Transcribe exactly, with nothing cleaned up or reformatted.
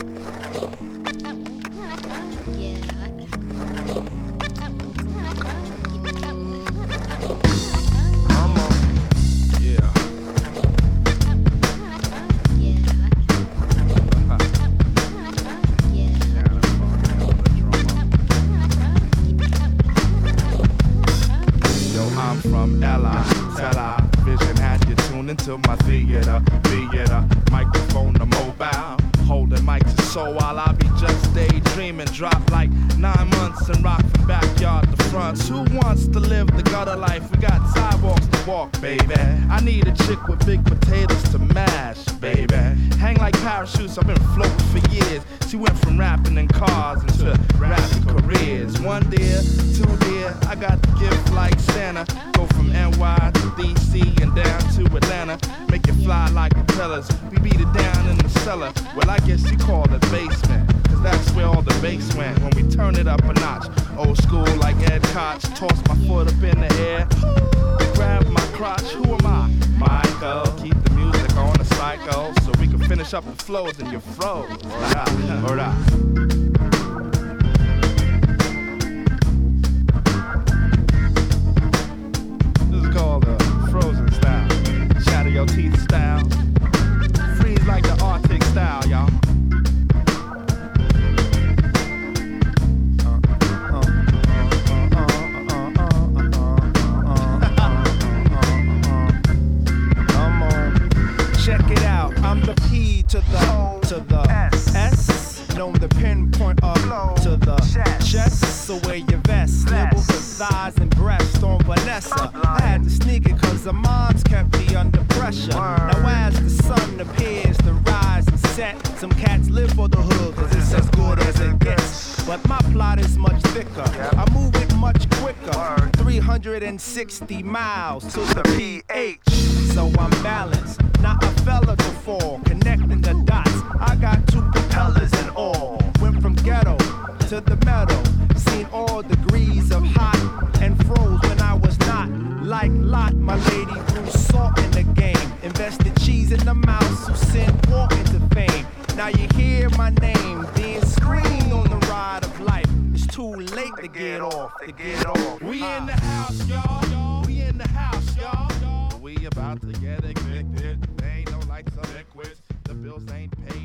To my theater, theater, microphone to mobile, holding mics to soul while I be just daydreaming. Drop like nine months and rock from backyard to fronts. Who wants to live the gutter life? We got sidewalks to walk, baby. I need a chick with big potatoes to mash, baby. Hang like parachutes, I've been floating for years. She went from rapping in cars into rapping careers. One dear, two dear, I got the gift like Santa. Go from N Y to D C and down to Atlanta. Make it fly like propellers. We beat it down in the cellar. Well, I guess you call it basement, cause that's where all the bass went when we turn it up a notch. Old school like Ed Koch. Toss my foot up in the air, grab my crotch. Who am I? Michael. Keep the music on the cycle so we can finish up the flows and you froze. Alright. Your teeth style, freeze like the Arctic style, y'all. Come on, check it out. I'm the P to the O to the S. S. Known the pinpoint up to the chest. So wear your vest, nibble for thighs and breasts on Vanessa. I had to sneak it cause the moms kept me under pressure. Now as the sun appears to rise and set, some cats live for the hood cause it's as good as it gets. But my plot is much thicker, I move it much quicker. three hundred sixty miles to the P H. So I'm balanced, not a fella to fall. Connecting the dots, I got two propellers and all. Went from ghetto to the meadow, seen all degrees of hot and froze when I was not. Like Lot, my lady threw salt in the game. Invested cheese in the mouse who sent walk into fame. Now you hear my name being screamed on the ride of life. It's too late to get off, to get off. We in the house, y'all. We in the house, y'all. We about to get evicted. There ain't no lights or liquids. The bills ain't paid.